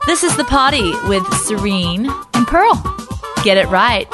This is The Potty with Serene and Pearl. Get it right,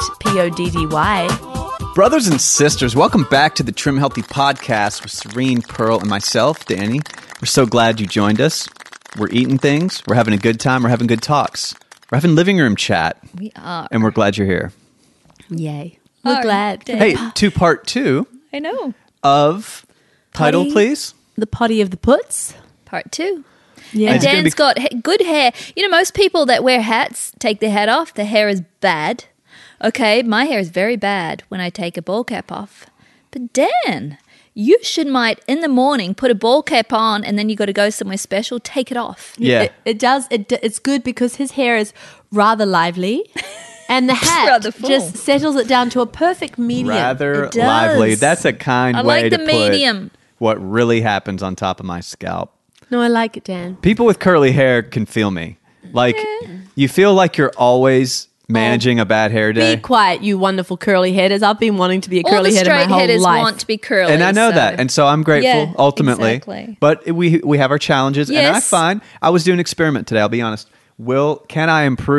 Poddy. Brothers and sisters, welcome back to the Trim Healthy Podcast with Serene, Pearl, and myself, Danny. We're so glad you joined us. We're eating things. We're having a good time. We're having good talks. We're having living room chat. We are. And we're glad you're here. Yay. We're glad. Hey, to part 2 I know. of title, Potty. please. The Potty of the Puts. Part 2. Yeah. And It's gonna Dan's be- got good hair. You know, most people that wear hats take their hat off. Their hair is bad. Okay, my hair is very bad when I take a ball cap off. But Dan, you might in the morning put a ball cap on and then you got to go somewhere special, take it off. Yeah. It does. It's good because his hair is rather lively. And the hat rather full. just settles it down to a perfect medium. Rather It does. lively. That's a kind I way like to the put medium. what really happens on top of my scalp. No, I like it, Dan. People with curly hair can feel me. Like, you feel like you're always managing a bad hair day. Be quiet, you wonderful curly headers. I've been wanting to be a All curly the header my straight whole headers life. want to be curly. And I know so- that. And so I'm grateful, Yeah, ultimately. exactly. But we have our challenges. And I Yes. find, I was doing an experiment today, I'll be honest. Can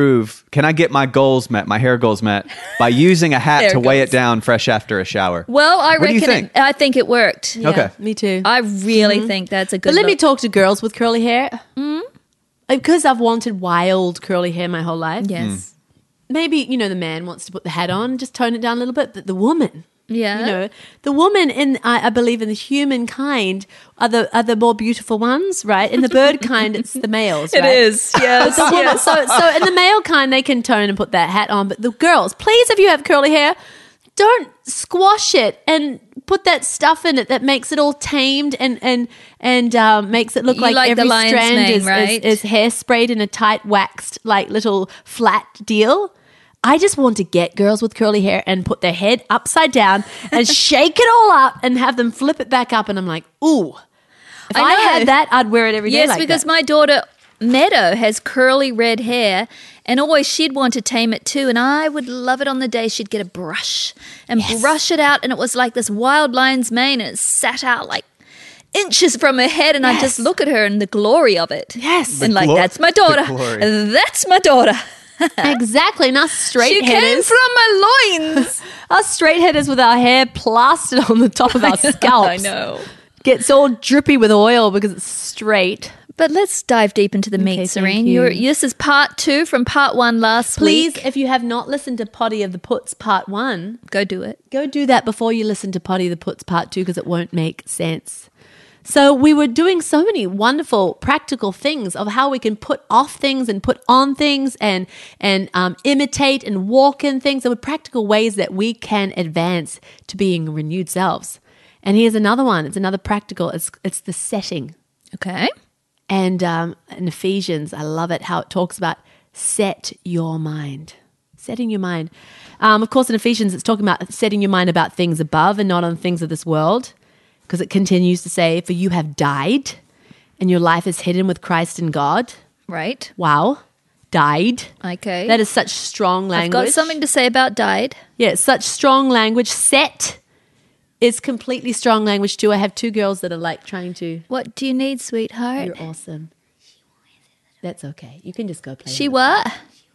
I get my goals met, my hair goals met, by using a hat Hair to weigh goals. it down fresh after a shower? Well, I What do you reckon think? I think it worked. Yeah, Okay. me too. I really think that's a good But let me look. talk to girls with curly hair. Because I've wanted wild curly hair my whole life. Yes. Maybe, the man wants to put the hat on, just tone it down a little bit. But the woman, Yeah. the woman I believe in the humankind are the more beautiful ones, right? In the bird kind, it's the males, It right? is. Yes. The woman, yes. so in the male kind, they can tone and put that hat on. But the girls, please, if you have curly hair, don't squash it and put that stuff in it that makes it all tamed and makes it look You like like the every lion's strand mane, is right? hairsprayed in a tight waxed like little flat deal. I just want to get girls with curly hair and put their head upside down and shake it all up and have them flip it back up. And I'm like, ooh, if I I know. had that, I'd wear it every day. Yes, like because that. my daughter Meadow has curly red hair, and always she'd want to tame it too. And I would love it on the day she'd get a brush and brush it out, and it was like this wild lion's mane, and it sat out like inches from her head, and I just look at her and the glory of it. Yes. and like glo- that's my daughter. the glory. That's my daughter. Exactly. And us straight She came headers. from my loins. Us straight headers with our hair plastered on the top of our scalps. I know. Gets all drippy with oil because it's straight. But let's dive deep into the meat, thank Serene. you. This is part 2 from part 1 last Please, week. if you have not listened to Potty of the Puts Part 1, Go do it. go do that before you listen to Potty of the Puts Part 2 because it won't make sense. So we were doing so many wonderful practical things of how we can put off things and put on things and imitate and walk in things. There were practical ways that we can advance to being renewed selves. And here's another one. It's another practical. It's the setting. Okay. And in Ephesians, I love it how it talks about set your mind. Setting your mind. Of course, in Ephesians, it's talking about setting your mind about things above and not on things of this world. Because it continues to say, for you have died and your life is hidden with Christ in God. Right. Wow. Died. Okay. That is such strong I've language. got something to say about died. Yeah, it's such strong language. Set is completely strong language too. I have 2 girls that are like trying to... What do you need, sweetheart? You're awesome. That's okay. You can just go play. She with it. what?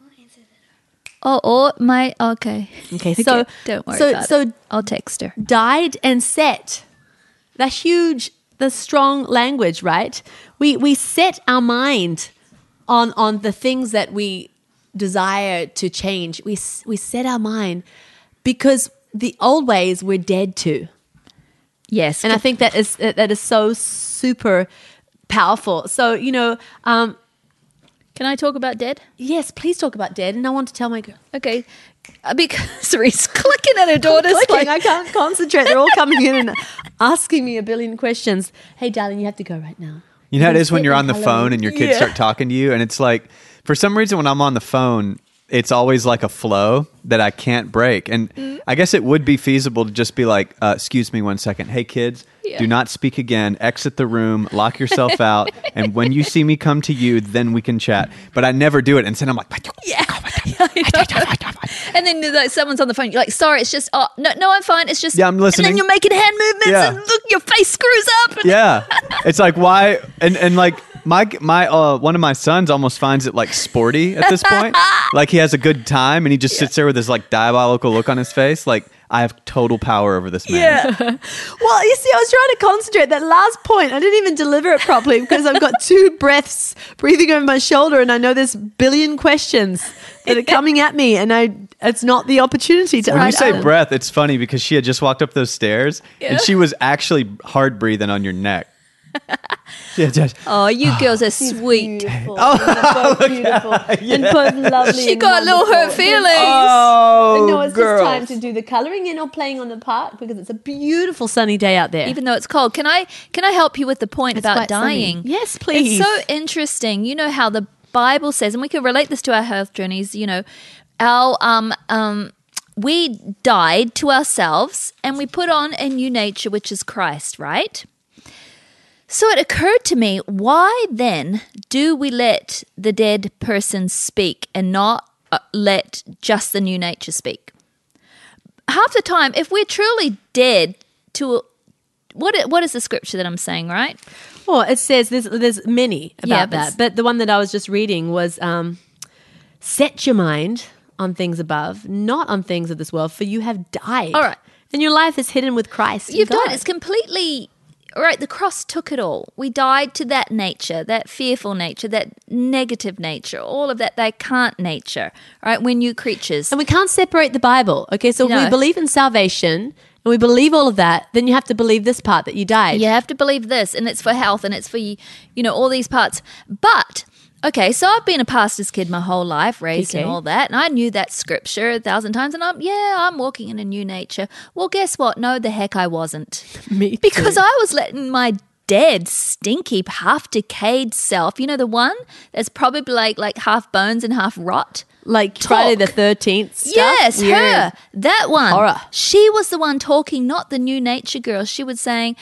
Oh, my, okay. Okay, so Don't worry so about so it. I'll text her. died and set. The strong language, right? We set our mind on the things that we desire to change. We set our mind because the old ways we're dead to. Yes. And I think that is so super powerful. So, can I talk about dead? yes, please talk about dead. And I want to tell my girl. Okay. Because Cerise clicking at her daughter's Clicking, like, I can't concentrate. They're all coming in and asking me a billion questions. Hey, darling, you have to go right now. You know how it is when Sit you're and on the hello. phone and your kids Yeah. start talking to you, and it's like, for some reason, when I'm on the phone, it's always like a flow that I can't break. And I guess it would be feasible to just be like, excuse me 1 second. Hey, kids, do not speak again. Exit the room, lock yourself out. And when you see me come to you, then we can chat. But I never do it. And so I'm like, and then like, someone's on the phone. You're like, sorry, it's just, no, I'm fine. It's just, Yeah, I'm listening. And then you're making hand movements Yeah. and look, your face screws up. yeah. It's like, why? And like, My one of my sons almost finds it like sporty at this point. Like he has a good time and he just sits there with this like diabolical look on his face. Like, I have total power over this man. Yeah. Well, you see, I was trying to concentrate. That last point, I didn't even deliver it properly because I've got 2 breaths breathing over my shoulder, and I know there's billion questions that are coming at me, and it's not the opportunity to. When you write say down. breath, it's funny because she had just walked up those stairs and she was actually hard breathing on your neck. Yeah, just, Oh, you girls are sweet. Beautiful. Oh, both beautiful. And both lovely. She and got little wonderful. hurt feelings. oh, No, it's girls. just time to do the colouring in or playing on the park because it's a beautiful sunny day out there. Even though it's cold. Can I help you with the point It's about quite sunny. dying? Yes, please. It's so interesting. You know how the Bible says, and we can relate this to our health journeys, you know, our we died to ourselves and we put on a new nature, which is Christ, right? So it occurred to me, why then do we let the dead person speak and not let just the new nature speak? Half the time, if we're truly dead to what is the scripture that I'm saying, right? Well, it says there's many about Yeah, but that, but the one that I was just reading was set your mind on things above, not on things of this world, for you have died. All right. And your life is hidden with Christ. in You've God. died. It's completely all right. The cross took it all. We died to that nature, that fearful nature, that negative nature, all of that they can't nature. All right, we're new creatures. And we can't separate the Bible. Okay, so if No. we believe in salvation and we believe all of that, then you have to believe this part that you died. You have to believe this, and it's for health, and it's for you know all these parts. But okay, so I've been a pastor's kid my whole life, raised in Okay. all that, and I knew that scripture 1,000 times, and I'm walking in a new nature. Well, guess what? No, the heck I wasn't. Me too. Because I was letting my dead, stinky, half decayed self, you know, the one that's probably like half bones and half rot. Like Friday the Talk. 13th stuff. Yes, Weird. her. That one. Horror. She was the one talking, not the new nature girl. She was saying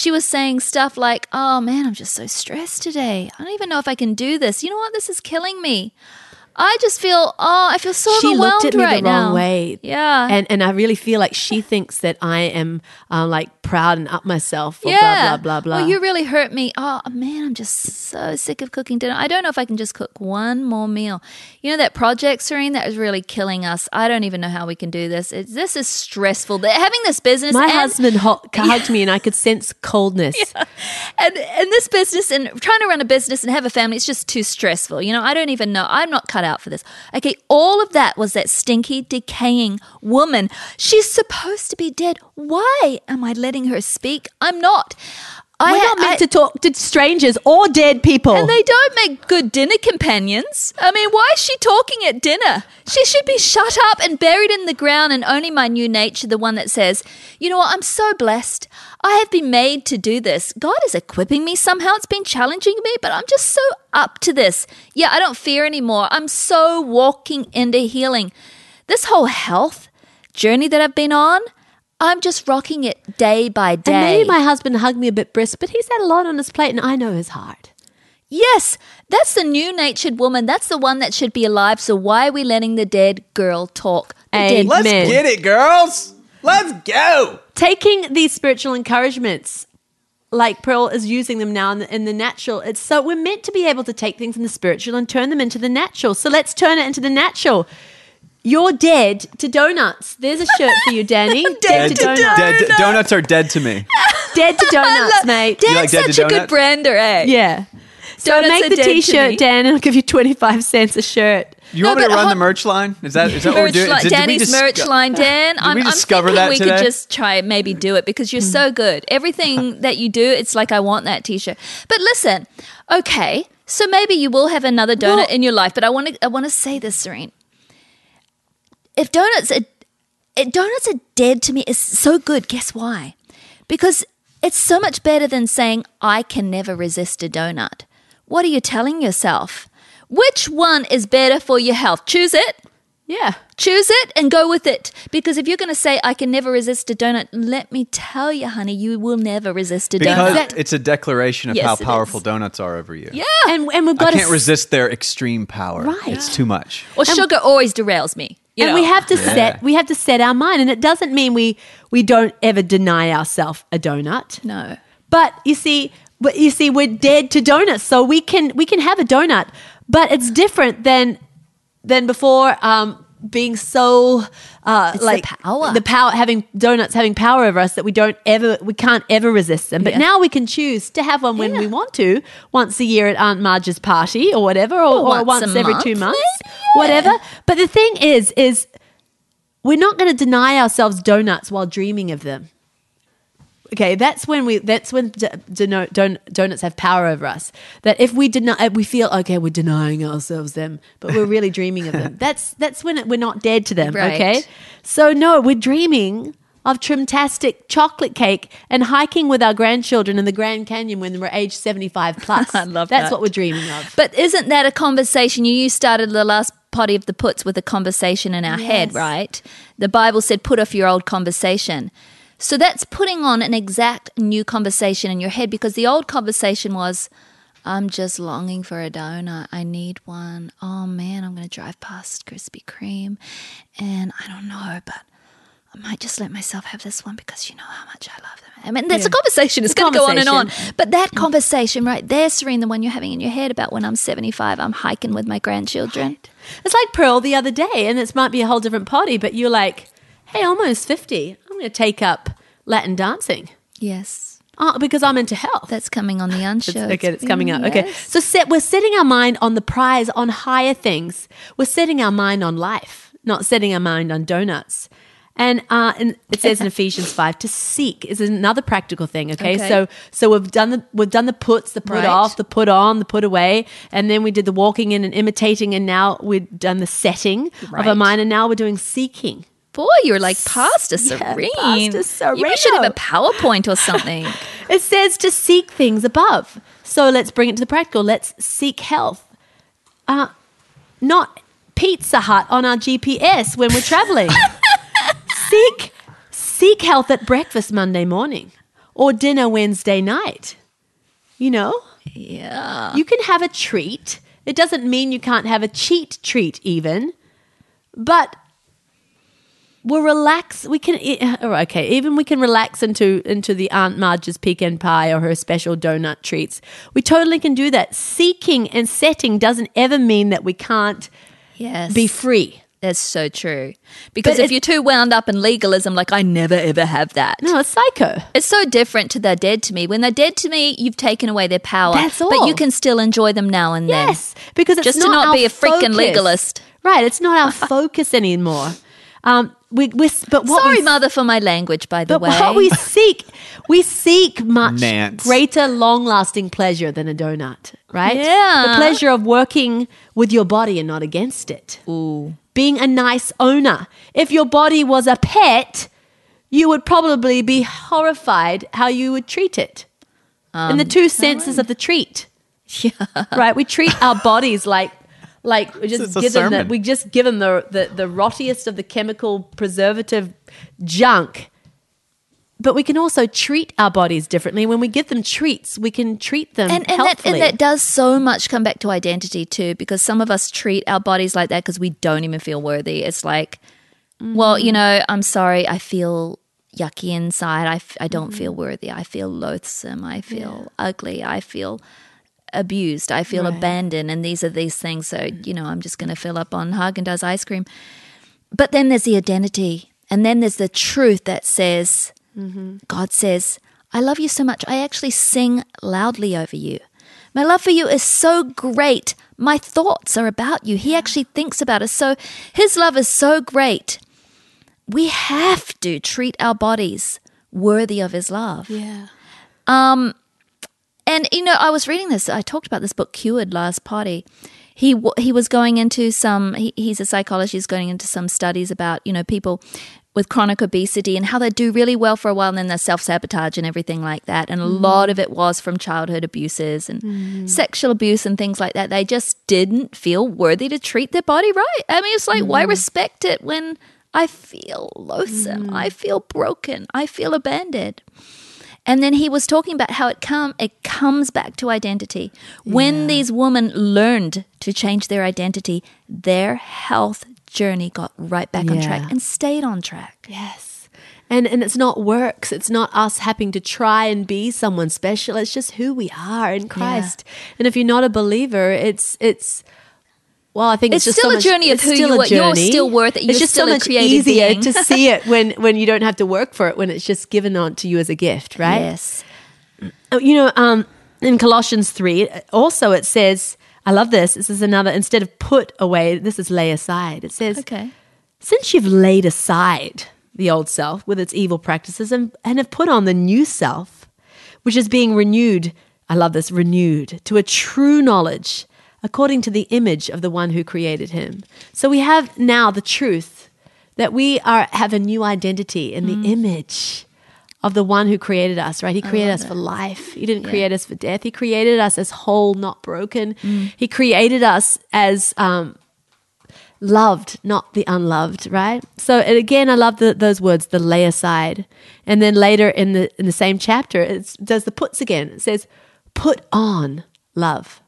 stuff like, "Oh man, I'm just so stressed today. I don't even know if I can do this. You know what? This is killing me. I just feel I feel so She overwhelmed looked at me right the wrong now." way. Yeah. And I really feel like she thinks that I am like proud and up myself or yeah. blah, blah, blah, blah. Well, you really hurt me. Oh man, I'm just so sick of cooking dinner. I don't know if I can just cook one more meal. You know that project, Serene, that is really killing us. I don't even know how we can do this. This is stressful. Having this business. My and- husband hugged me and I could sense coldness. And this business and trying to run a business and have a family, it's just too stressful. You know, I don't even know. I'm not cut out for this. Okay, all of that was that stinky, decaying woman. She's supposed to be dead. Why am I letting her speak? I'm not. We're not meant to talk to strangers or dead people. And they don't make good dinner companions. I mean, why is she talking at dinner? She should be shut up and buried in the ground, and only my new nature, the one that says, you know what, I'm so blessed. I have been made to do this. God is equipping me somehow. It's been challenging me, but I'm just so up to this. Yeah, I don't fear anymore. I'm so walking into healing. This whole health journey that I've been on, I'm just rocking it day by day. And maybe my husband hugged me a bit brisk, but he's had a lot on his plate and I know his heart. Yes, that's the new natured woman. That's the one that should be alive. So why are we letting the dead girl talk? The Amen. dead Let's Man. get it, girls. Let's go. Taking these spiritual encouragements, like Pearl is using them now in the natural. It's so we're meant to be able to take things in the spiritual and turn them into the natural. So let's turn it into the natural. You're dead to donuts. There's a shirt for you, Danny. dead to donuts. Donuts are dead to me. Dead to donuts, mate. Dan's like Dead to such a good Donuts? brander, eh? Yeah. So Donuts make are the dead to me. T-shirt, Dan, and I'll give you 25 cents a shirt. You No, want me to but run hold- the merch line? Is that what we're Merch doing? line, Did we Danny's merch disco- line, Dan. we I'm discover thinking that we today? could just try maybe do it because you're so good. Everything that you do, it's like I want that T-shirt. But listen, okay, so maybe you will have another donut Well- in your life. But I want to say this, Serene. If donuts are dead to me, it's so good. Guess why? Because it's so much better than saying I can never resist a donut. What are you telling yourself? Which one is better for your health? Choose it. Yeah. Choose it and go with it. Because if you're going to say, I can never resist a donut, let me tell you, honey, you will never resist a Because donut. it's a declaration of Yes, how it powerful is. donuts are over you. Yeah. And we've I got can't resist their extreme power. Right. It's too much. Or sugar always derails me. You and know. we have to set our mind, and it doesn't mean we don't ever deny ourselves a donut. No. But you see, but you see, we're dead to donuts, so we can have a donut, but it's different than before. Being so like the power. having donuts having power over us that we can't ever resist them. But now we can choose to have one when we want to, once a year at Aunt Marge's party or whatever, or once every 2 months, whatever. But the thing is we're not going to deny ourselves donuts while dreaming of them. Okay, that's when donuts have power over us. That if we feel okay, we're denying ourselves them, but we're really dreaming of them. That's when we're not dead to them. Right. Okay, so no, we're dreaming of trimtastic chocolate cake and hiking with our grandchildren in the Grand Canyon when we're age 75 plus. I love that's that. what we're dreaming of. But isn't that a conversation? You started the last Potty of the Puts with a conversation in our head, right? The Bible said, put off your old conversation. So that's putting on an exact new conversation in your head, because the old conversation was, I'm just longing for a donut. I need one. Oh, man, I'm going to drive past Krispy Kreme, and I don't know, but I might just let myself have this one because you know how much I love them. I mean, that's a conversation. It's going to go on and on. But that conversation right there, Serene, the one you're having in your head about when I'm 75, I'm hiking with my grandchildren. Right. It's like Pearl the other day, and this might be a whole different potty, but you're like, hey, almost 50. I'm going to take up Latin dancing. Yes. Oh, because I'm into health. That's coming on the Unshow. It's coming up. Yes. Okay. So we're setting our mind on the prize, on higher things. We're setting our mind on life, not setting our mind on donuts. And it says in Ephesians 5 to seek is another practical thing. Okay. So we've done the puts, the put off, the put on, the put away, and then we did the walking in and imitating, and now we've done the setting of our mind, and now we're doing seeking. Boy, you're like Pastor Serene. Pastor Sereno. You should have a PowerPoint or something. It says to seek things above. So let's bring it to the practical. Let's seek health. Not Pizza Hut on our GPS when we're traveling. Seek health at breakfast Monday morning or dinner Wednesday night. You know? Yeah. You can have a treat. It doesn't mean you can't have a cheat treat even. But we'll relax. We can relax into the Aunt Marge's pecan pie or her special donut treats. We totally can do that. Seeking and setting doesn't ever mean that we can't be free. That's so true. Because if you're too wound up in legalism, like I never ever have that. No, it's psycho. It's so different to they're dead to me. When they're dead to me, you've taken away their power. That's all. But you can still enjoy them now and then. Yes, because it's just to not be a freaking legalist. Right, it's not our focus anymore. Sorry, mother, for my language, by the way. But what we seek much greater, long-lasting pleasure than a donut, right? Yeah. The pleasure of working with your body and not against it. Ooh. Being a nice owner. If your body was a pet, you would probably be horrified how you would treat it. In the two senses of the treat. Yeah. Right? We treat our bodies like we just give them the rottiest of the chemical preservative junk. But we can also treat our bodies differently. When we give them treats, we can treat them healthfully. And that does so much come back to identity too, because some of us treat our bodies like that because we don't even feel worthy. It's like, well, you know, I'm sorry, I feel yucky inside. I don't feel worthy. I feel loathsome. I feel ugly. I feel abused. I feel abandoned. And these are these things. So, you know, I'm just going to fill up on Haagen-Dazs ice cream. But then there's the identity. And then there's the truth that says, God says, I love you so much. I actually sing loudly over you. My love for you is so great. My thoughts are about you. He actually thinks about us. So his love is so great. We have to treat our bodies worthy of his love. Yeah. And, you know, I was reading this. I talked about this book, Cured, last party. He was going into he's a psychologist, he's going into some studies about, you know, people with chronic obesity and how they do really well for a while and then they self-sabotage and everything like that. And a lot of it was from childhood abuses and sexual abuse and things like that. They just didn't feel worthy to treat their body right. I mean, it's like, why respect it when I feel loathsome, I feel broken, I feel abandoned? And then he was talking about how it comes back to identity. When these women learned to change their identity, their health journey got right back on track and stayed on track. Yes. And it's not works. It's not us having to try and be someone special. It's just who we are in Christ. And if you're not a believer, it's well, I think it's just still so a journey of it's who still you a are. You're journey. still worth it. You're it's just still so a much created easier being. to see it when you don't have to work for it, when it's just given on to you as a gift, right? Yes. In Colossians 3, also it says, I love this. This is another, instead of put away, this is lay aside. It says, Okay. since you've laid aside the old self with its evil practices and have put on the new self, which is being renewed, I love this, renewed to a true knowledge according to the image of the one who created him. So we have now the truth that we have a new identity in the image of the one who created us, right? He created us for life. He didn't create us for death. He created us as whole, not broken. He created us as loved, not the unloved, right? So and again, I love those words, the lay aside. And then later in the same chapter, it does the puts again. It says, put on love.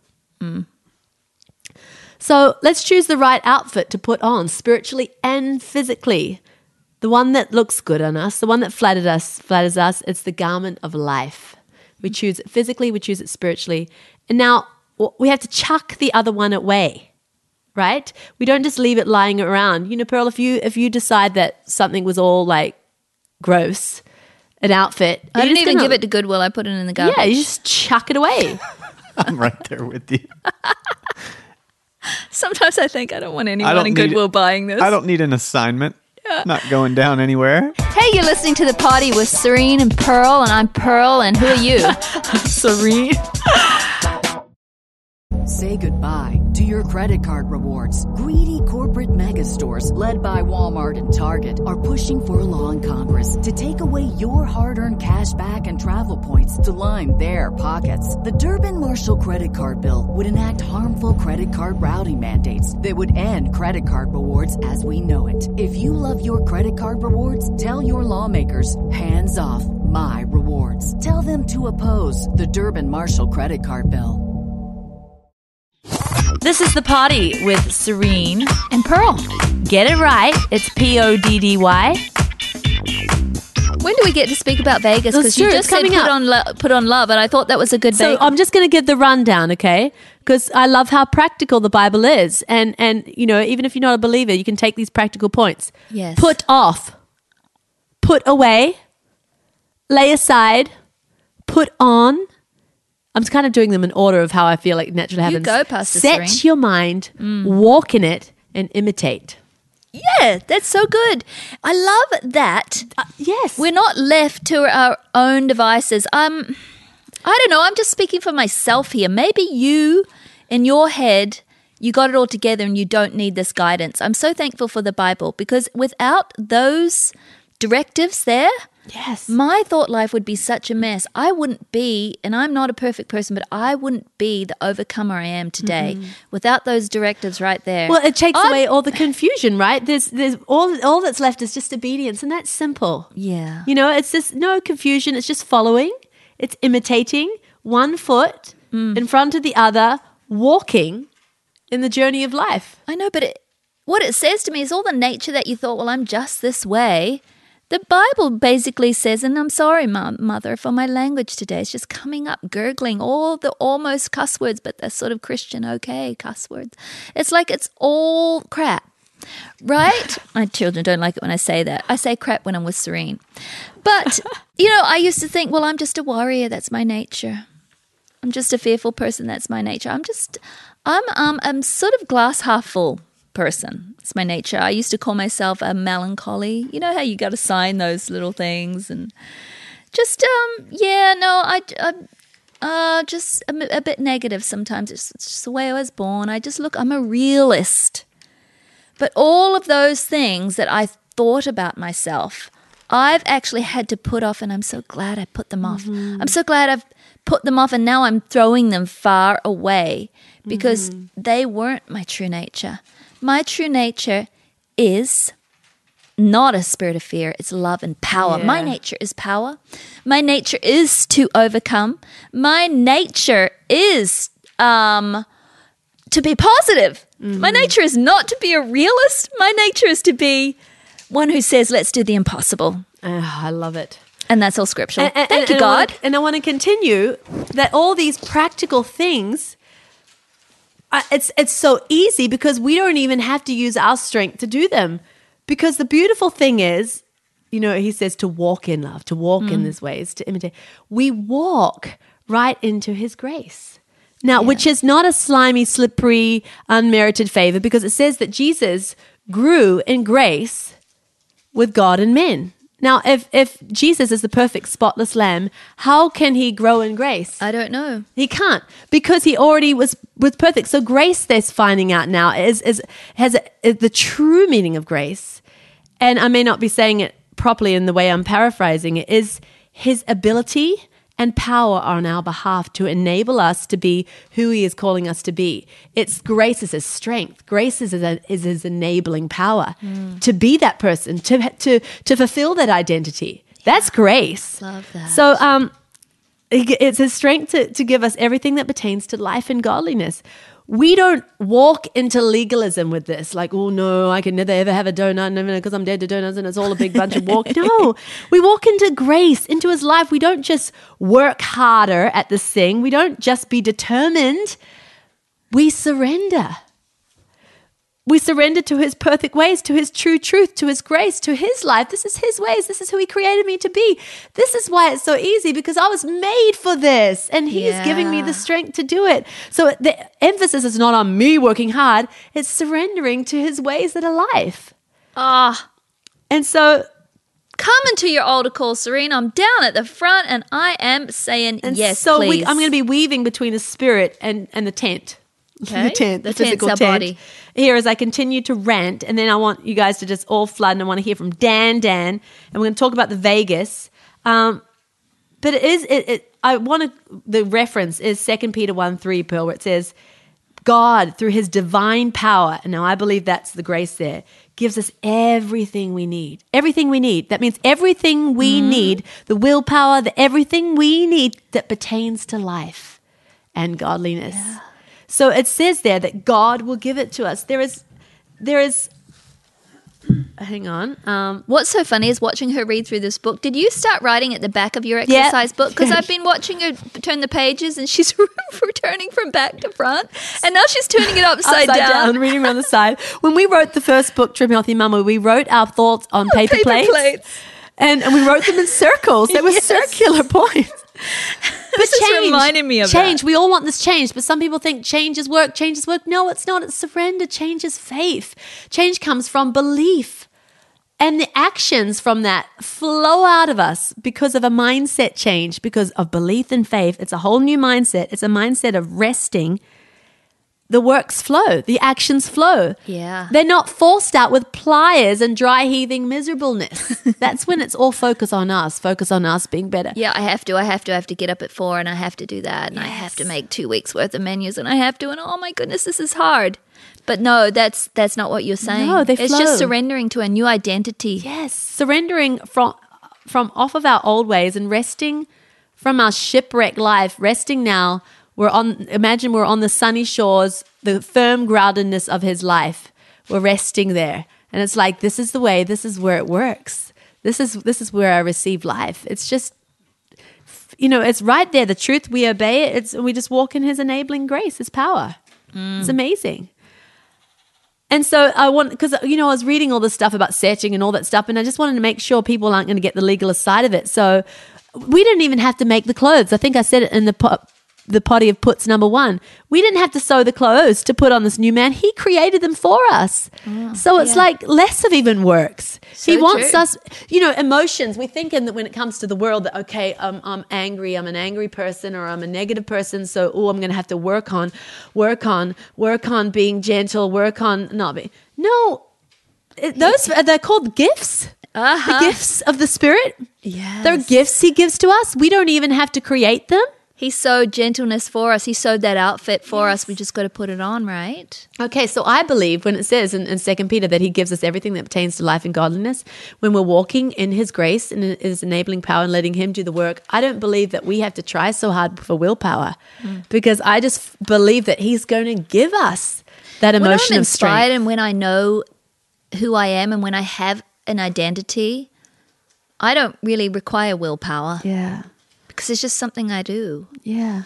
So let's choose the right outfit to put on spiritually and physically. The one that looks good on us, the one that flatters us, it's the garment of life. We choose it physically, we choose it spiritually. And now we have to chuck the other one away, right? We don't just leave it lying around. You know, Pearl, if you decide that something was all like gross, an outfit. I didn't even give it to Goodwill. I put it in the garbage. Yeah, you just chuck it away. I'm right there with you. Sometimes I think I don't want anyone in Goodwill buying this. I don't need an assignment. Not going down anywhere. Hey, you're listening to The Party with Serene and Pearl, and I'm Pearl, and who are you? Serene. Say goodbye to your credit card rewards. Greedy corporate mega stores, led by Walmart and Target, are pushing for a law in Congress to take away your hard-earned cash back and travel points to line their pockets. The Durbin-Marshall credit card bill would enact harmful credit card routing mandates that would end credit card rewards as we know it. If you love your credit card rewards, tell your lawmakers, hands off my rewards. Tell them to oppose the Durbin-Marshall credit card bill. This is The Party with Serene And Pearl. Get it right. It's PODDY. When do we get to speak about Vegas? That's Because you true, just it's said coming put on love, and I thought that was a good So I'm just going to give the rundown, okay? Because I love how practical the Bible is. And you know, even if you're not a believer, you can take these practical points. Yes. Put off. Put away. Lay aside. Put on. I'm kind of doing them in order of how I feel like naturally happens. go, Pastor Set Serene. your mind, walk in it, and imitate. Yeah, that's so good. I love that. Yes. We're not left to our own devices. I don't know. I'm just speaking for myself here. Maybe you, in your head, you got it all together and you don't need this guidance. I'm so thankful for the Bible, because without those directives there, Yes. my thought life would be such a mess. I wouldn't be, and I'm not a perfect person, but I wouldn't be the overcomer I am today without those directives right there. Well, it takes away all the confusion, right? There's all that's left is just obedience, and that's simple. Yeah. You know, it's just no confusion. It's just following. It's imitating, one foot in front of the other, walking in the journey of life. I know, but what it says to me is all the nature that you thought, well, I'm just this way. The Bible basically says, and I'm sorry, Mother, for my language today. It's just coming up, gurgling, all the almost cuss words, but they're sort of Christian, okay, cuss words. It's like it's all crap, right? My children don't like it when I say that. I say crap when I'm with Serene. But, you know, I used to think, well, I'm just a warrior. That's my nature. I'm just a fearful person. That's my nature. I'm sort of glass half full person. It's my nature. I used to call myself a melancholy. You know how you got to sign those little things, and just just a bit negative sometimes. It's just the way I was born. I'm a realist. But all of those things that I thought about myself, I've actually had to put off, and I'm so glad I put them off. I'm so glad I've put them off, and now I'm throwing them far away because they weren't my true nature. My true nature is not a spirit of fear. It's love and power. Yeah. My nature is power. My nature is to overcome. My nature is to be positive. My nature is not to be a realist. My nature is to be one who says, let's do the impossible. I love it. And that's all scriptural. Thank you, and God. I want to continue that all these practical things, it's so easy because we don't even have to use our strength to do them. Because the beautiful thing is, he says to walk in love, to walk in these ways, to imitate. We walk right into his grace. Now, which is not a slimy, slippery, unmerited favor, because it says that Jesus grew in grace with God and men. Now, if Jesus is the perfect spotless lamb, how can he grow in grace? I don't know. He can't, because he already was perfect. So grace, there's finding out now, has the true meaning of grace. And I may not be saying it properly in the way I'm paraphrasing it, is his ability and power on our behalf to enable us to be who he is calling us to be. It's grace is his strength. Grace is his enabling power to be that person, to fulfill that identity. That's grace. Love that. So it's his strength to give us everything that pertains to life and godliness. We don't walk into legalism with this, like, oh no, I can never ever have a donut because I'm dead to donuts and it's all a big bunch of walk. No, we walk into grace, into his life. We don't just work harder at this thing. We don't just be determined. We surrender. We surrender to his perfect ways, to his true truth, to his grace, to his life. This is his ways. This is who he created me to be. This is why it's so easy, because I was made for this and he's giving me the strength to do it. So the emphasis is not on me working hard. It's surrendering to his ways that are life. And so come into your altar call, Serene. I'm down at the front and I am saying yes, so please. I'm going to be weaving between the spirit and the tent. Okay. The physical tent's our tent. body. Here, as I continue to rant, and then I want you guys to just all flood, and I want to hear from Dan, and we're going to talk about the Vegas. But the reference is 2 Peter 1:3, Pearl, where it says, God, through his divine power, and now I believe that's the grace there, gives us everything we need. Everything we need. That means everything we need, the willpower, everything we need that pertains to life and godliness. Yeah. So it says there that God will give it to us. There is. Hang on. What's so funny is watching her read through this book. Did you start writing at the back of your exercise book? Because I've been watching her turn the pages and she's returning from back to front. And now she's turning it upside down. Reading on the side. When we wrote the first book, Trim Healthy Mama, we wrote our thoughts on paper plates. And we wrote them in circles. They were circular points. But this is reminding me of change. That. We all want this change, but some people think change is work. Change is work. No, it's not. It's surrender. Change is faith. Change comes from belief. And the actions from that flow out of us because of a mindset change, because of belief and faith. It's a whole new mindset. It's a mindset of resting. The works flow. The actions flow. Yeah. They're not forced out with pliers and dry heaving miserableness. That's when it's all focus on us being better. Yeah, I have to get up at 4 and I have to do that and I have to make 2 weeks worth of menus and I have to, and oh my goodness, this is hard. But no, that's not what you're saying. No, they flow. It's just surrendering to a new identity. Yes, surrendering from off of our old ways and resting from our shipwreck life, resting now. Imagine we're on the sunny shores, the firm groundedness of his life. We're resting there. And it's like, this is the way, this is where it works. This is where I receive life. It's just, it's right there. The truth, we obey it. We just walk in his enabling grace, his power. It's amazing. And so because I was reading all this stuff about setting and all that stuff, and I just wanted to make sure people aren't going to get the legalist side of it. So we didn't even have to make the clothes. I think I said it in the potty of puts number 1. We didn't have to sew the clothes to put on this new man. He created them for us. So it's like less of even works. So he wants true. us, emotions. We think that when it comes to the world that, okay, I'm angry, I'm an angry person, or I'm a negative person. So, I'm going to have to work on being gentle, work on not being. No, they're called gifts. The gifts of the Spirit. Yes. They're gifts he gives to us. We don't even have to create them. He sewed gentleness for us. He sewed that outfit for us. We just got to put it on, right? Okay, so I believe when it says in 2 Peter that he gives us everything that pertains to life and godliness, when we're walking in his grace and his enabling power and letting him do the work, I don't believe that we have to try so hard for willpower because I just believe that he's going to give us that emotion when I'm of inspired strength. and when I know who I am and when I have an identity, I don't really require willpower Yeah. because it's just something I do. Yeah.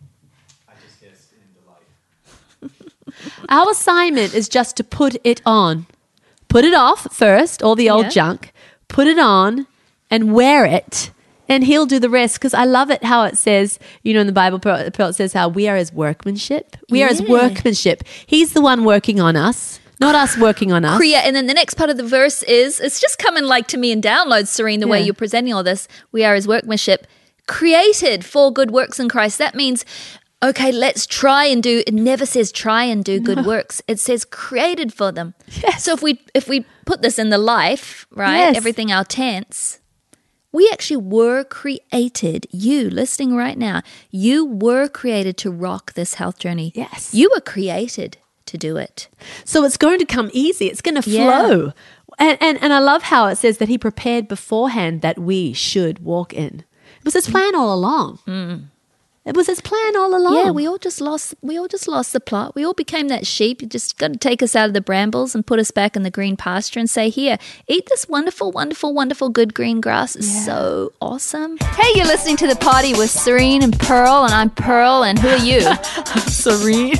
Our assignment is just to put it on. Put it off first, all the old Yeah. junk. Put it on and wear it. And he'll do the rest, because I love it how it says, in the Bible, it says how we are his workmanship. We are his workmanship. He's the one working on us, not us working on us. And then the next part of the verse is, it's just coming like to me in downloads, Serene, the way Yeah. you're presenting all this. We are his workmanship, created for good works in Christ. That means, okay, let's try and do, it never says try and do good works. It says created for them. Yes. So if we put this in the life, right, Yes. everything our tense, we actually were created, you listening right now, you were created to rock this health journey. Yes. You were created to do it. So it's going to come easy. It's going to Yeah. flow. And I love how it says that he prepared beforehand that we should walk in. It was his plan all along. It was his plan all along. Yeah, we all just lost the plot. We all became that sheep. You just got to take us out of the brambles and put us back in the green pasture and say, here, eat this wonderful, wonderful, wonderful good green grass. It's so awesome. Hey, you're listening to The Party with Serene and Pearl, and I'm Pearl, and who are you? Serene.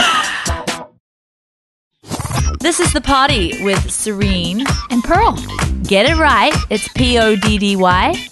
This is The Party with Serene And Pearl. Get it right. It's PODDY.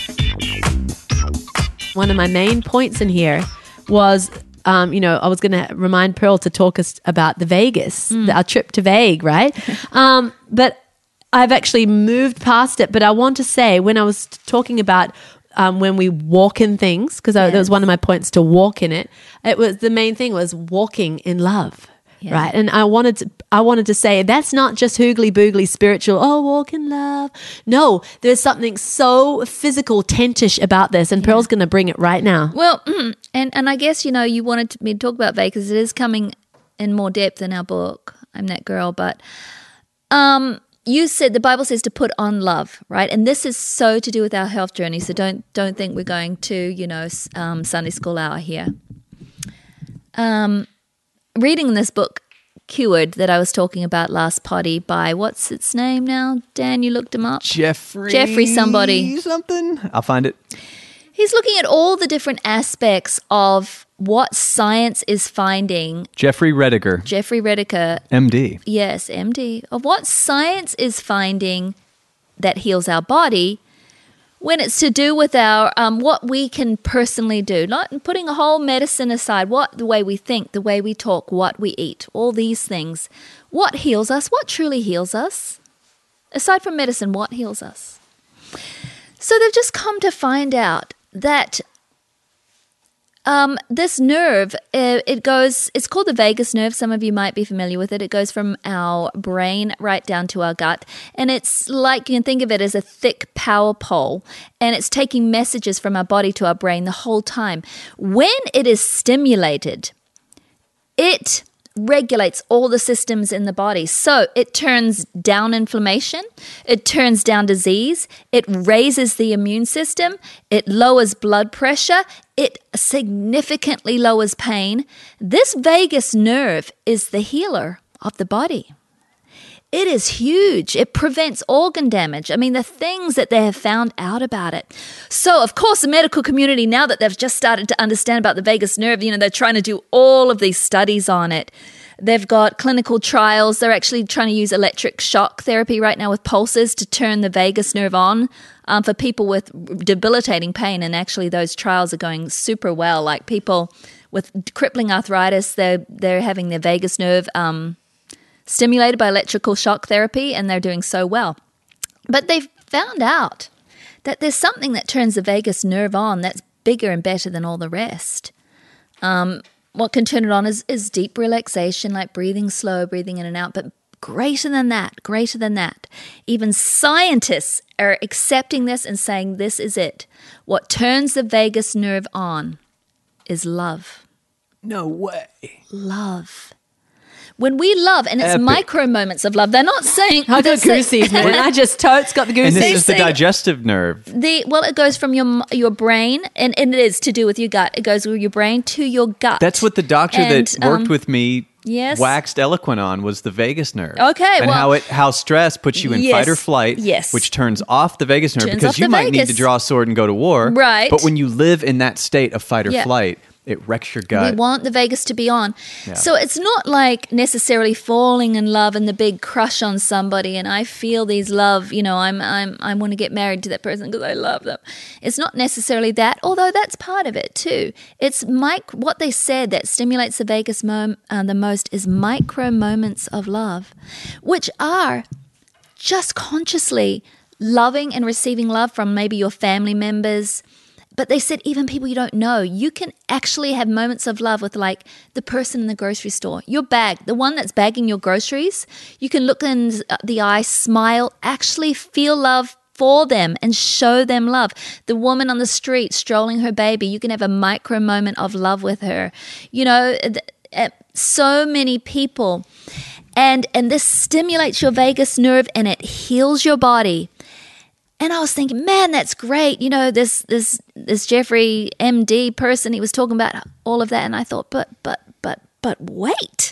One of my main points in here was, I was going to remind Pearl to talk us about the Vegas, our trip to Vague, right? But I've actually moved past it. But I want to say, when I was talking about when we walk in things, because that was one of my points, to walk in it. It was, the main thing was walking in love. Yeah. Right. And I wanted to say that's not just hoogly boogly spiritual, walk in love. No, there's something so physical, tentish about this. And Pearl's going to bring it right now. Well, and I guess, you wanted me to talk about Vegas. It is coming in more depth in our book, I'm That Girl. But you said, the Bible says to put on love, right? And this is so to do with our health journey. So don't think we're going to, Sunday school hour here. Reading this book, Cured, that I was talking about last potty by, what's its name now? Dan, you looked him up? Jeffrey somebody. Something. I'll find it. He's looking at all the different aspects of what science is finding. Jeffrey Rediger, MD. Yes, MD. Of what science is finding that heals our body when it's to do with our what we can personally do, not putting a whole medicine aside, the way we think, the way we talk, what we eat, all these things. What heals us? What truly heals us? Aside from medicine, what heals us? So they've just come to find out that this nerve, it's called the vagus nerve. Some of you might be familiar with it. It goes from our brain right down to our gut. And it's like, you can think of it as a thick power pole. And it's taking messages from our body to our brain the whole time. When it is stimulated, it regulates all the systems in the body. So it turns down inflammation, it turns down disease, it raises the immune system, it lowers blood pressure, it significantly lowers pain. This vagus nerve is the healer of the body. It is huge. It prevents organ damage. I mean, the things that they have found out about it. So, of course, the medical community, now that they've just started to understand about the vagus nerve, they're trying to do all of these studies on it. They've got clinical trials. They're actually trying to use electric shock therapy right now with pulses to turn the vagus nerve on for people with debilitating pain. And actually, those trials are going super well. Like people with crippling arthritis, they're having their vagus nerve stimulated by electrical shock therapy, and they're doing so well. But they've found out that there's something that turns the vagus nerve on that's bigger and better than all the rest. What can turn it on is deep relaxation, like breathing slow, breathing in and out, but greater than that. Even scientists are accepting this and saying this is it. What turns the vagus nerve on is love. No way. Love. When we love, and it's Epic. Micro moments of love, they're not saying... I got goosies, man. I just totes got the And goosies. this is the digestive nerve. It goes from your brain, and it is to do with your gut. It goes with your brain to your gut. That's what the doctor And, that worked with me Yes. waxed eloquent on was the vagus nerve. Okay, and well- how stress puts you in Yes, fight or flight, yes. which turns off the vagus nerve Turns because off you the might need vagus. to draw a sword and go to war. Right. But when you live in that state of fight or Yeah. flight, it wrecks your gut. We want the vagus to be on. Yeah. So it's not like necessarily falling in love and the big crush on somebody and I feel these love, I want to get married to that person because I love them. It's not necessarily that, although that's part of it too. It's what they said that stimulates the vagus the most is micro moments of love, which are just consciously loving and receiving love from maybe your family members. But they said even people you don't know, you can actually have moments of love with like the person in the grocery store. Your bag, the one that's bagging your groceries, you can look in the eye, smile, actually feel love for them and show them love. The woman on the street strolling her baby, you can have a micro moment of love with her. So many people. And this stimulates your vagus nerve and it heals your body. And I was thinking, man, that's great. This Jeffrey MD person, he was talking about all of that. And I thought, but wait.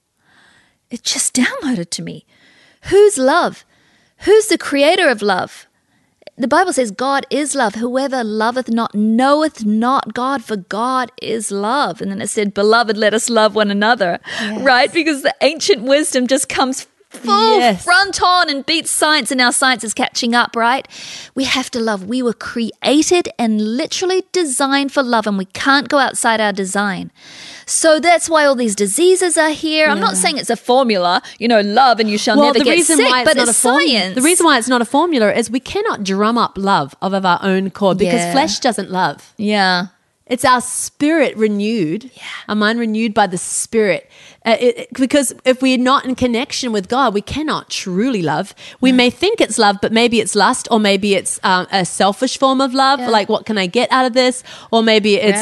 It just downloaded to me. Who's love? Who's the creator of love? The Bible says God is love. Whoever loveth not knoweth not God, for God is love. And then it said, beloved, let us love one another, right? Because the ancient wisdom just comes full front on and beats science, and now science is catching up, right? We have to love. We were created and literally designed for love, and we can't go outside our design. So that's why all these diseases are here. I'm not saying it's a formula, love and you shall never get sick, but it's science. The reason why it's not a formula is we cannot drum up love of our own accord because Yeah. flesh doesn't love. Yeah. It's our spirit renewed, our mind renewed by the spirit. Because if we're not in connection with God, we cannot truly love. We may think it's love, but maybe it's lust, or maybe it's a selfish form of love. Yeah. Like, what can I get out of this? Or maybe it's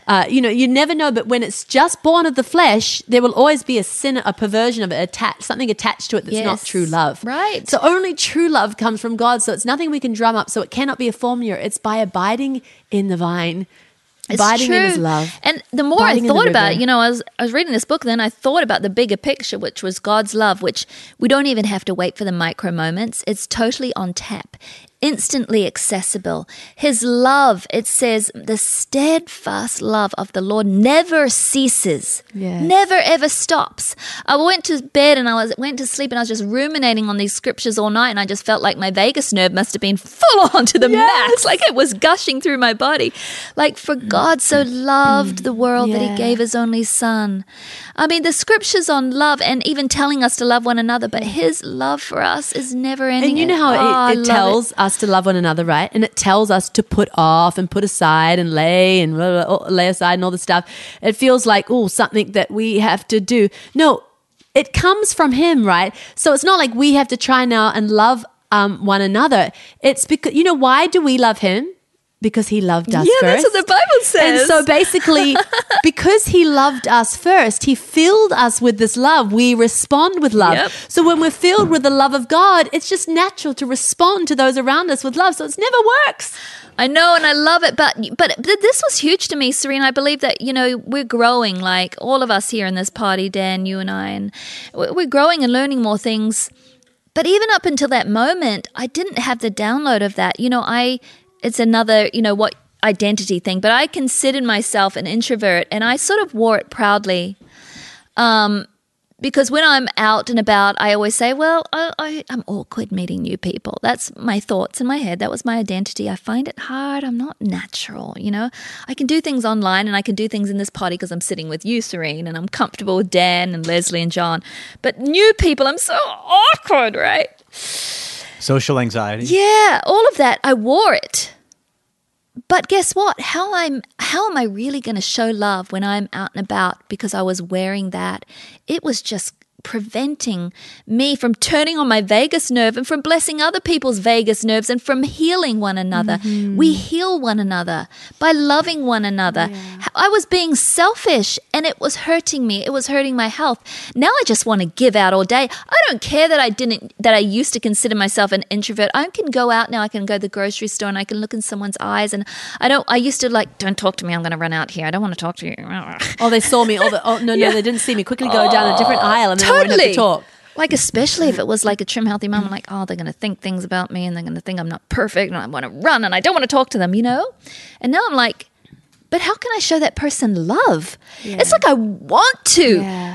you never know. But when it's just born of the flesh, there will always be a sin, a perversion of it, something attached to it that's not Yes. true love. Right. So only true love comes from God. So it's nothing we can drum up. So it cannot be a formula. It's by abiding in the vine. It's Abiding true. in his love. And the more Abiding I in the thought about river. it, I was reading this book, then I thought about the bigger picture, which was God's love, which we don't even have to wait for the micro moments. It's totally on tap, instantly accessible. His love, it says, the steadfast love of the Lord never ceases, Yes. never ever stops. I went to bed and went to sleep and I was just ruminating on these scriptures all night, and I just felt like my vagus nerve must have been full on to the max, like it was gushing through my body. Like, for God so loved the world that he Yeah. gave his only son. I mean, the scriptures on love and even telling us to love one another, but his love for us is never ending. And you know how it tells us to love one another, right? And it tells us to put off and put aside and lay aside and all this stuff. It feels like, something that we have to do. No, it comes from him, right? So it's not like we have to try now and love one another. It's because, why do we love him? Because he loved us first. that's what the Bible says. And so basically, because he loved us first, he filled us with this love. We respond with love. Yep. So when we're filled with the love of God, it's just natural to respond to those around us with love. So it never works. I know, and I love it, but this was huge to me, Serena. I believe that, we're growing, like all of us here in this party, Dan, you and I, and we're growing and learning more things. But even up until that moment, I didn't have the download of that. It's another, what identity thing, but I considered myself an introvert, and I sort of wore it proudly. Because when I'm out and about, I always say, well, I'm awkward meeting new people. That's my thoughts in my head. That was my identity. I find it hard. I'm not natural, I can do things online and I can do things in this party because I'm sitting with you, Serene, and I'm comfortable with Dan and Leslie and John. But new people, I'm so awkward, right? Social anxiety. Yeah, all of that. I wore it. But guess what? How am I really going to show love when I'm out and about because I was wearing that? It was just preventing me from turning on my vagus nerve and from blessing other people's vagus nerves and from healing one another. We heal one another by loving one another. I was being selfish and it was hurting me. It was hurting my health. Now I just want to give out all day. I don't care that I used to consider myself an introvert. I can go out now. I can go to the grocery store and I can look in someone's eyes, and I used to like, don't talk to me. I'm going to run out here. I don't want to talk to you. Oh, they saw me. No, they didn't see me. Quickly go down a different aisle and then I won't have to talk. Like, especially if it was like a trim, healthy mom, I'm like, oh, they're going to think things about me and they're going to think I'm not perfect and I want to run and I don't want to talk to them, you know? And now I'm like, but how can I show that person love? Yeah. It's like I want to. Yeah.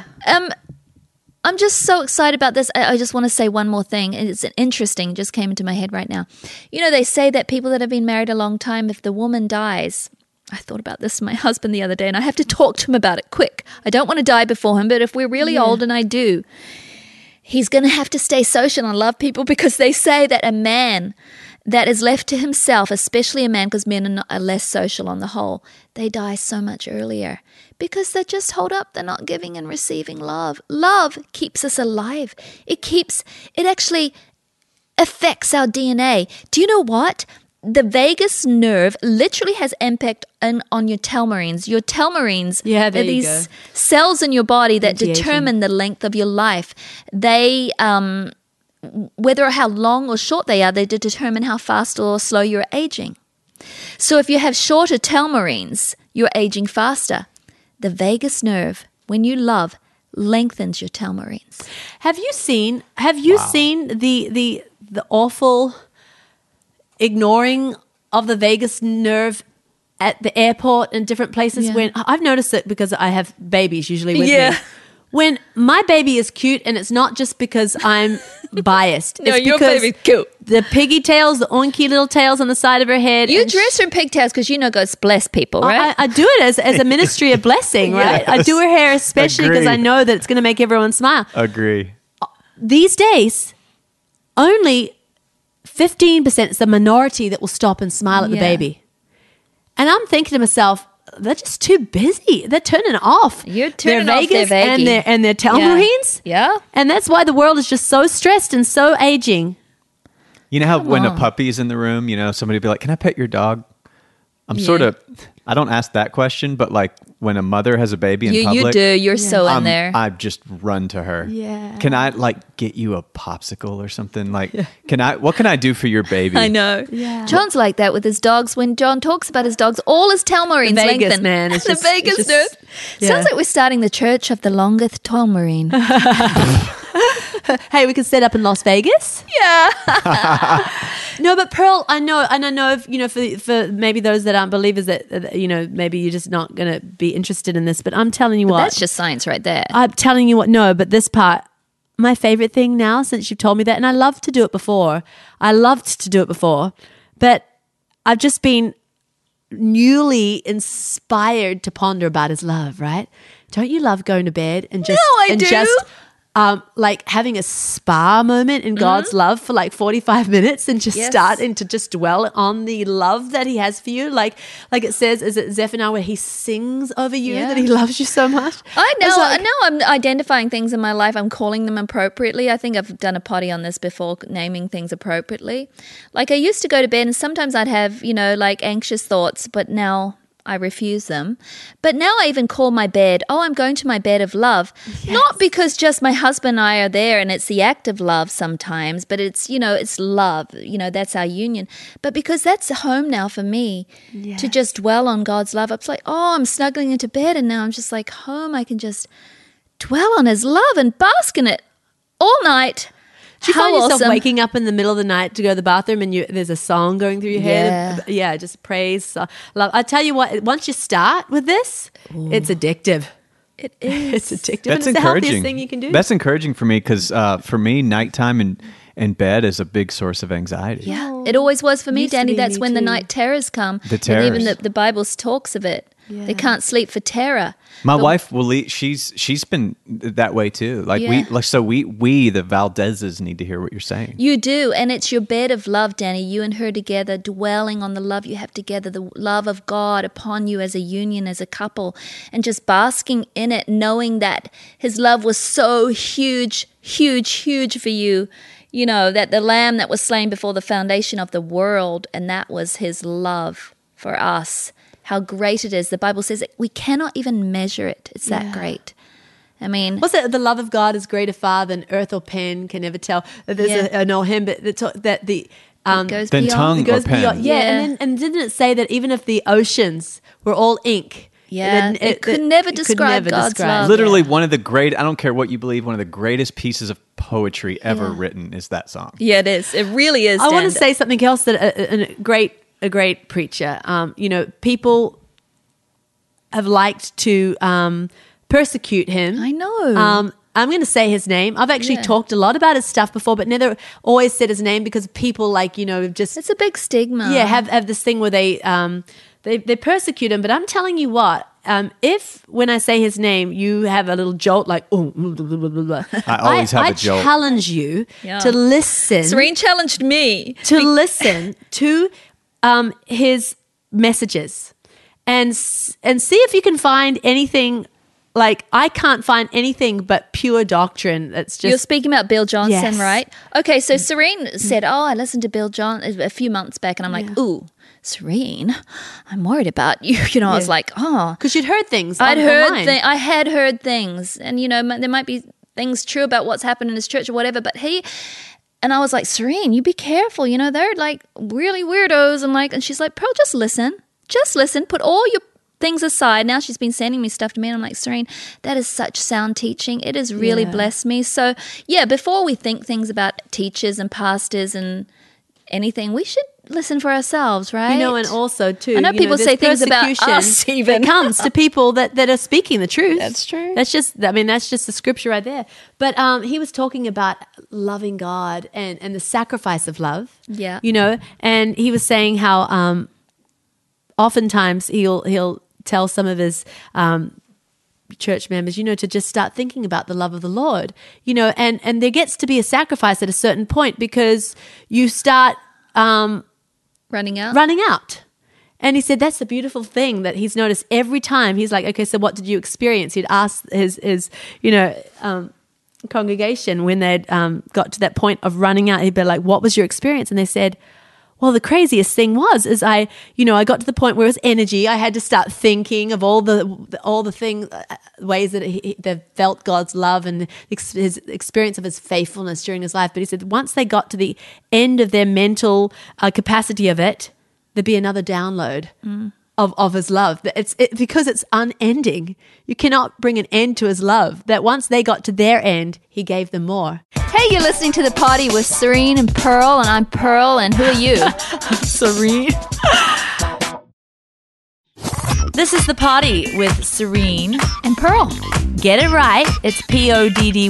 I'm just so excited about this. I just want to say one more thing. It's interesting, just came into my head right now. You know, they say that people that have been married a long time, if the woman dies, I thought about this to my husband the other day and I have to talk to him about it quick. I don't want to die before him, but if we're really old, and I do, he's going to have to stay social and love people, because they say that a man that is left to himself, especially a man, because men are less social on the whole, they die so much earlier because they just hold up. They're not giving and receiving love. Love keeps us alive. It actually affects our DNA. Do you know what? The vagus nerve literally has impact on your telmarines. Your telmarines are these cells in your body that determine the length of your life. They, whether how long or short they are, they determine how fast or slow you're aging. So if you have shorter telmarines, you're aging faster. The vagus nerve, when you love, lengthens your telmarines. Have you seen the awful ignoring of the vagus nerve at the airport and different places? When I've noticed it because I have babies usually with me. When my baby is cute, and it's not just because I'm biased. No, it's your because baby's cute. The piggy tails, the oinky little tails on the side of her head. You dress her in pigtails because you know God's bless people, right? I do it as a ministry of blessing, right? Yes. I do her hair especially because I know that it's going to make everyone smile. Agree. These days, only 15% is the minority that will stop and smile at the baby. And I'm thinking to myself, they're just too busy. They're turning off. You're turning their off Vegas their Vaggie. and their telmarines. Yeah. And that's why the world is just so stressed and so aging. You know how when a puppy's in the room, somebody will be like, can I pet your dog? I don't ask that question, but like when a mother has a baby in public. You do. You're so in there. I just run to her. Yeah. Can I get you a popsicle or something? What can I do for your baby? I know. Yeah. John's like that with his dogs. When John talks about his dogs, all his telmarines The Vegas, lengthen. man. It's the just- Vegas it's nerve. just- Sounds like we're starting the church of the longest telmarine. Hey, we can set up in Las Vegas. Yeah. No, but Pearl, I know, and I know if, for maybe those that aren't believers that, maybe you're just not going to be interested in this, but I'm telling you what. That's just science right there. I'm telling you what, no, but this part, my favorite thing now since you've told me that, and I loved to do it before, but I've just been newly inspired to ponder about his love, right? Don't you love going to bed and just I do. like having a spa moment in God's love for like 45 minutes and just starting to just dwell on the love that he has for you. Like it says, is it Zephaniah where he sings over you that he loves you so much? I know. It's like- I know I'm identifying things in my life. I'm calling them appropriately. I think I've done a potty on this before, naming things appropriately. Like I used to go to bed and sometimes I'd have, like anxious thoughts, but now I refuse them. But now I even call my bed, I'm going to my bed of love. Yes. Not because just my husband and I are there and it's the act of love sometimes, but it's, it's love. That's our union. But because that's home now for me to just dwell on God's love. It's like, I'm snuggling into bed and now I'm just like home. I can just dwell on his love and bask in it all night. Do you find yourself waking up in the middle of the night to go to the bathroom and there's a song going through your head? Yeah, just praise, love. I tell you what, once you start with this, it's addictive. It is. It's addictive. That's and it's encouraging. the healthiest thing you can do. That's encouraging for me because for me, nighttime in bed is a big source of anxiety. Yeah, it always was for me, Used to Danny. be That's me when the too. night terrors come. The terrors. And even the Bible talks of it. They can't sleep for terror. My wife will leave. She's been that way too. Like we the Valdezes need to hear what you're saying. You do, and it's your bed of love, Danny. You and her together, dwelling on the love you have together, the love of God upon you as a union, as a couple, and just basking in it, knowing that His love was so huge, huge, huge for you. You know, that the Lamb that was slain before the foundation of the world, and that was His love for us. How great it is. The Bible says that we cannot even measure it. It's that great. I mean, what's it? The love of God is greater far than earth or pen can ever tell. There's an old hymn, but that the it goes than beyond. tongue it goes or pen. beyond. Yeah, and didn't it say that even if the oceans were all ink, Yeah, then it could never describe God's love. Literally one of the great, I don't care what you believe, one of the greatest pieces of poetry ever written is that song. Yeah, it is. It really is. I want to Dan. say something else that a great preacher. People have liked to persecute him. I know. I'm going to say his name. I've actually talked a lot about his stuff before, but never always said his name because people just It's a big stigma. have this thing where they persecute him. But I'm telling you what. If when I say his name, you have a little jolt like, oh, blah, blah, blah, blah. I always have a jolt. I challenge you to listen. Serene challenged me. To listen to his messages and see if you can find anything. Like, I can't find anything but pure doctrine. That's just. You're speaking about Bill Johnson, Yes. right? Okay, so Serene said, I listened to Bill Johnson a few months back, and I'm like, ooh, Serene, I'm worried about you. I was like, because you'd heard things. I online. had heard things, and there might be things true about what's happened in his church or whatever, but and I was like, Serene, you be careful. They're like really weirdos, and she's like, Pearl, just listen, put all your things aside. Now she's been sending me stuff to me, and I'm like, Serene, that is such sound teaching. It has really blessed me. So before we think things about teachers and pastors and anything, we should listen for ourselves, right? And also too, I know people say things about persecution us even. that comes to people that are speaking the truth. That's true. That's just the scripture right there. But he was talking about loving God and the sacrifice of love. Yeah. And he was saying how oftentimes he'll tell some of his church members, to just start thinking about the love of the Lord, and there gets to be a sacrifice at a certain point because you start running out. And he said that's the beautiful thing that he's noticed every time. He's like, okay, so what did you experience? He'd ask his congregation when they'd got to that point of running out. He'd be like, what was your experience? And they said, well, the craziest thing is I got to the point where it was energy. I had to start thinking of all the things, ways that they felt God's love and his experience of his faithfulness during his life. But he said once they got to the end of their mental capacity of it, there'd be another download of his love. Because it's unending. You cannot bring an end to his love. That once they got to their end, he gave them more. Hey, you're listening to The Party with Serene and Pearl, and I'm Pearl, and who are you? Serene. This is The Party with Serene And Pearl. Get it right. It's Poddy.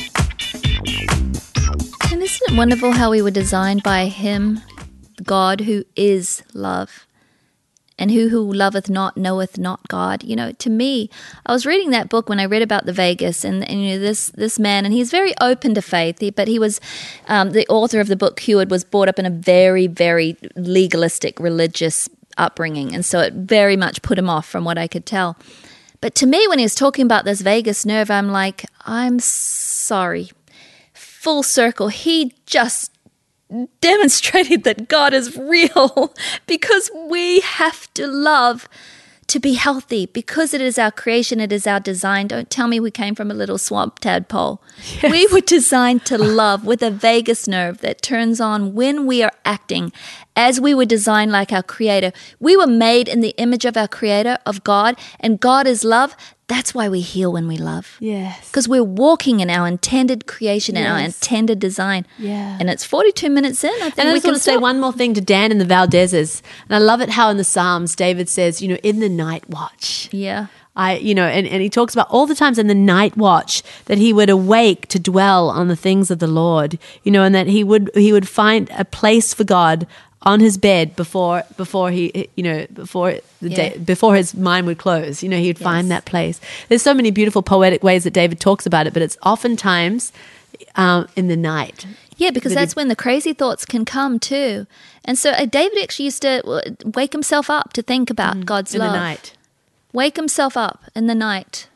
And isn't it wonderful how we were designed by Him, God who is love? And who loveth not knoweth not God. To me, I was reading that book when I read about the Vegas, and this man, and he's very open to faith, but he was the author of the book Cured was brought up in a very, very legalistic religious upbringing, and so it very much put him off from what I could tell. But to me, when he was talking about this vagus nerve, I'm like, I'm sorry. Full circle, he just demonstrated that God is real because we have to love to be healthy because it is our creation, it is our design. Don't tell me we came from a little swamp tadpole. Yes. We were designed to love with a vagus nerve that turns on when we are acting as we were designed like our Creator. We were made in the image of our Creator, of God, and God is love. That's why we heal when we love. Yes. Because we're walking in our intended creation and our intended design. Yeah. And it's 42 minutes in. I think and I just want to say one more thing to Dan and the Valdezes. And I love it how in the Psalms, David says, in the night watch. Yeah. And he talks about all the times in the night watch that he would awake to dwell on the things of the Lord, and that he would find a place for God on his bed before he, you know, before the day, before his mind would close. You know, he'd find that place. There's so many beautiful poetic ways that David talks about it, but it's oftentimes in the night. Yeah, because that's when the crazy thoughts can come too. And so David actually used to wake himself up to think about God's in love. the night. Wake himself up in the night.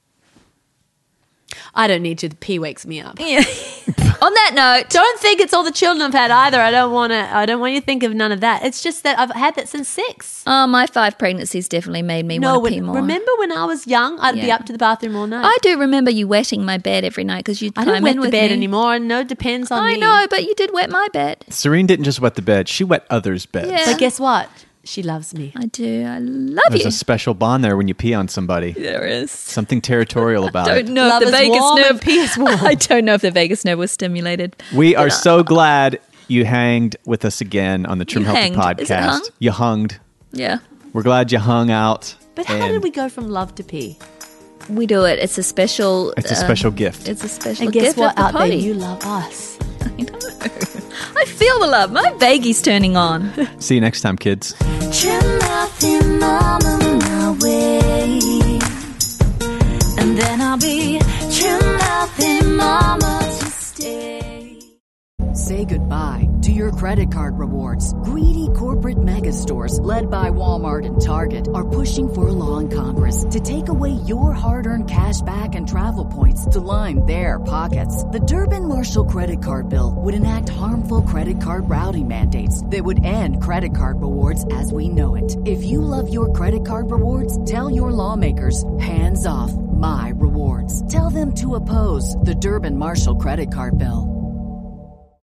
I don't need to. The pee wakes me up. Yeah. On that note, Don't think it's all the children I've had either. I don't want you to think of none of that. It's just that I've had that since 6. my 5 pregnancies definitely made me want to pee more. Remember when I was young, I'd be up to the bathroom all night. I do remember you wetting my bed every night because you'd I climb don't wet in the with bed me. anymore. No, it depends on me. I know, but you did wet my bed. Serene didn't just wet the bed; she wet others' beds. Yeah. But guess what? She loves me. I do. I love There's you. a special bond there when you pee on somebody. There is. Something territorial about Don't it. know Love if the is vagus warm nerve. and pee is warm. I don't know if the vagus nerve was stimulated. We are so glad you hanged with us again on the Trim You Healthy hanged. Is it podcast. hung? You hunged. Yeah, We're glad you hung out. But how and did we go from love to pee? we do it. It's a special. It's a special gift. It's a special And guess gift what? of the Out there, potty. you love us. I know. I feel the love. My vagie's turning on. See you next time, kids. Trim healthy mama my way, and then I'll be trim healthy mama to stay. Say goodbye to your credit card rewards. Greedy corporate mega stores, led by Walmart and Target, are pushing for a law in Congress to take away your hard-earned cash back and travel points to line their pockets. The Durbin-Marshall credit card bill would enact harmful credit card routing mandates that would end credit card rewards as we know it. If you love your credit card rewards, tell your lawmakers, hands off my rewards. Tell them to oppose the Durbin-Marshall credit card bill.